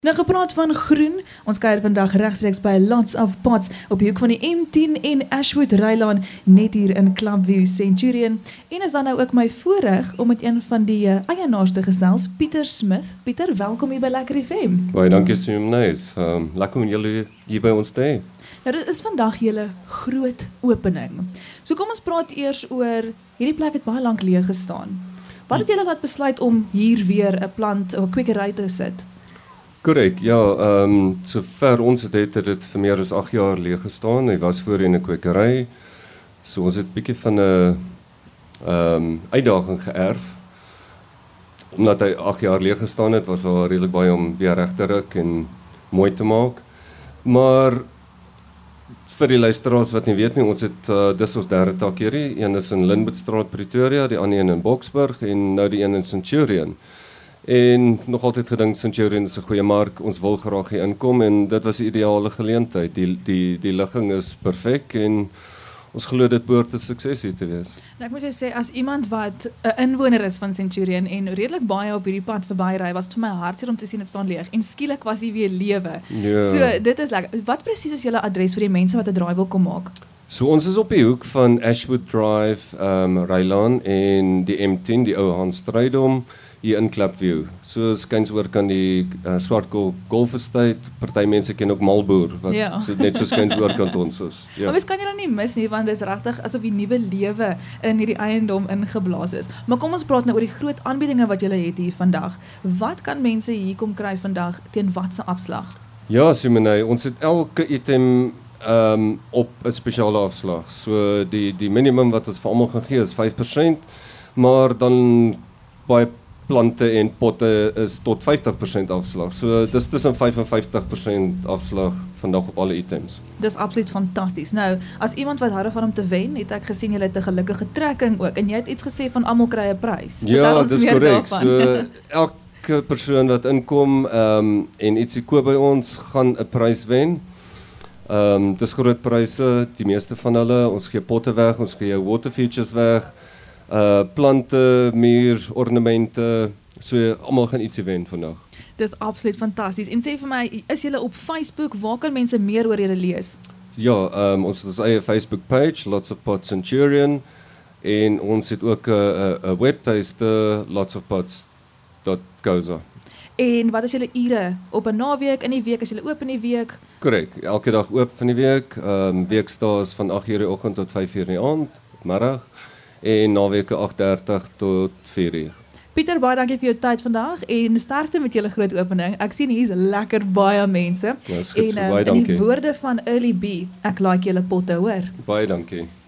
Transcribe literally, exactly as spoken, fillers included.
Nou gepraat van groen, ons kuier vandag regstreeks by Lots of Pots op die hoek van die M tien en Ashwood Rylaan, net hier in Clubview Centurion. En is dan nou ook my voorreg om met een van die uh, eienaars te gesels, Pieter Smith. Pieter, welkom hier by Lekker F M. Baie dankie Simneys. Um, lekker om julle hier by ons te hê. Nou dit is vandag julle groot opening. So kom ons praat eers oor, hierdie plek het baie lank leeg gestaan. Wat het julle laat besluit om hier weer 'n plant of 'n kwekery te sit? Korrek, ja, ehm um, sover ons het het dit vir meer as agt jaar leeg gestaan. Hy was voorheen 'n kwekery. So ons het bietjie van 'n ehm um, uitdaging geërf. Omdat hy agt jaar leeg gestaan het, was daar redelik baie om weer reg te ruk en mooi te maak. Maar vir die luisteraars wat nie weet nie, ons het uh, dis ons derde tak hierdie. Een is in Linwoodstraat, Pretoria, die ander een in Boksburg en nou die een in Centurion. En nog altyd gedink Centurion is 'n goeie mark, ons wil graag hier inkom en dit was 'n ideale geleentheid. Die die die ligging is perfek en ons glo dit behoort 'n sukses hier te wees. Nou ek moet jou sê, as iemand wat 'n inwoner is van Centurion en redelik baie op hierdie pad verbyry, was dit vir my hartseer om te sien dit staan leeg en skielik was hy weer lewe. Ja. So dit is lekker. Wat presies is julle adres vir die mense wat 'n draai wil kom maak? So ons is op die hoek van Ashwood Drive, um, Rylaan en die M tien, die ou Hans Strydom, hier in Clubview. So skuins oor kan die uh, Swartkool Golf Estate, party mense ken ook Malboer, wat Ja. net so skuins oor kant ons is. Ja. Maar mens kan julle nie mis nie, want dit is regtig asof die nuwe lewe in hierdie eiendom ingeblaas is. Maar kom ons praat nou oor die groot aanbiedinge wat julle het hier vandag. Wat kan mense hier kom kry vandag teen watse afslag? Ja, Simonay, ons het elke item um, op 'n spesiale afslag. So die die minimum wat ons vir almal gaan gee is vyf persent, maar dan baie plante en potte is tot vyftig persent afslag. So dis tussen vyf en vyftig persent afslag vandag op alle items. Dis absoluut fantasties. Nou, as iemand wat hou van om te wen, het ek gesien julle het 'n gelukkige trekking ook en jy het iets gesê van almal kry 'n prys. Vertel Ja, ons dis meer korrek. daarvan. So elke persoon wat inkom um, en ietsie koop by ons, gaan 'n prys wen. Ehm um, dis groot pryse, die meeste van hulle. Ons gee potte weg, ons gee jou water features weg. Uh plante, muur, ornamente, so almal gaan ietsie wen vandag. Dis absoluut fantasties. En sê vir my, is julle op Facebook? Waar kan mense meer oor julle lees? Ja, um, ons het ons eie Facebook page, Lots of Pots Centurion, en ons het ook 'n 'n 'n webtuiste, lots of pots dot co za. En wat is julle ure op 'n naweek, in die week, as julle oop in die week? Korrek, elke dag oop van die week. Ehm um, weekdae is van agt uur die oggend tot vyf uur in die aand, middag, en naweke agt dertig tot vier uur. Pieter, baie dankie vir jou tyd vandag en sterkte met julle groot opening. Ek sien hier's lekker baie mense. Ja, is goed, en so, um, baie in die dankie. woorde van Early B, ek like julle potte, hoor. Baie dankie.